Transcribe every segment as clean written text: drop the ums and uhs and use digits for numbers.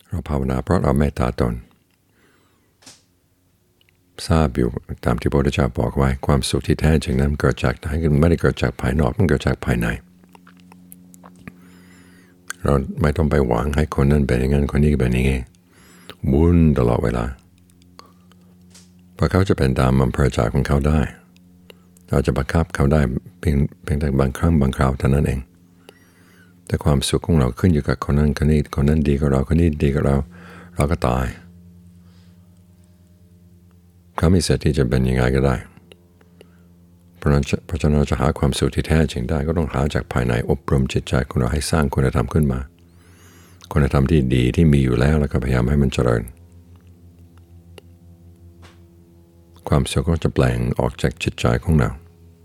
เราภาวนาเพราะเราเมตตาตนทราบอยู่ตามที่พระพุทธเจ้าบอกไว้ความสุขที่แท้จริงนั้นเกิดจากไหนมันไม่ได้เกิดจากภายนอกมันเกิดจากภายในเราไม่ต้องไปหวังให้คนนั้นเป็นอย่างนั้นคนนี้เป็นอย่างนี้บุญตลอดเวลาเพราะเขาจะเป็นตามอำเภอใจของเขาได้เราจะบังคับเขาได้เพียงแต่บางครั้งบางคราวเท่านั้นเองแต่ความสุขของเราขึ้นอยู่กับคนนั้นคนนี้คนนั้นดีกับเราคนนี้ดีกับเราเราก็ตายเขามีสิทธิ์ที่จะเป็นยังไงก็ได้เพราะฉะนั้นเราจะหาความสุขที่แท้จริงได้ก็ต้องหาจากภายในอบรมจิตใจของเราให้สร้างคุณธรรมขึ้นมาคุณธรรมที่ดีที่มีอยู่แล้วก็พยายามให้มันเจริญความสุขก็จะแปลงออกจากจิตใจของเรา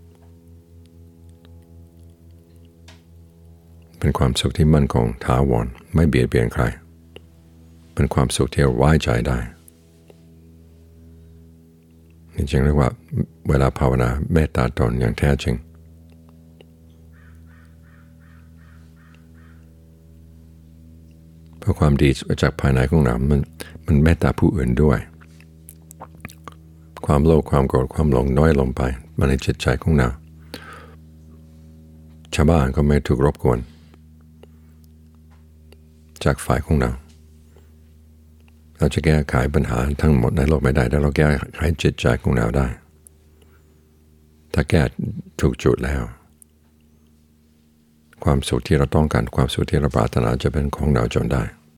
เป็นความสุขที่มั่นคงถาวรไม่เบียดเบียนใครเป็นความสุขที่ไว้ใจได้นี่จึงเรียกว่าเวลาภาวนาเมตตาตนอย่างแท้จริงเพราะความดีจากภายในของเรามันเมตตาผู้อื่นด้วยความโลภความโกรธความหลงน้อยลงไปมาในจิตใจของเราชาวบ้านก็ไม่ถูกรบกวนจากฝ่ายของเราเราจะแก้ไขปัญหาทั้งหมดในโลกไม่ได้แต่เราแก้ไขจิตใจของเราได้ถ้าแก้ถูกจุดแล้วความสุขที่เราต้องการความสุขที่เราปรารถนาจะเป็นของเราจนได้